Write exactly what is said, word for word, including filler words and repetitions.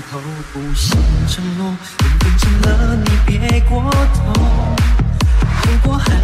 头，不信承诺，缘分尽了你别过头。如果还